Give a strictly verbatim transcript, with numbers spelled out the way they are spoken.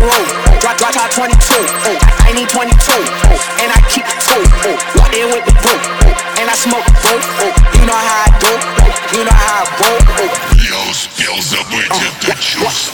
road. Drop, drop top twenty-two. Oh, I need twenty-two. Oh, and I keep it two. Oh, walk in with the boot. Oh, and I smoke dope. Oh, you know how I do. Oh, you know how I roll. Oh. Я успел забыть uh, этот чувств.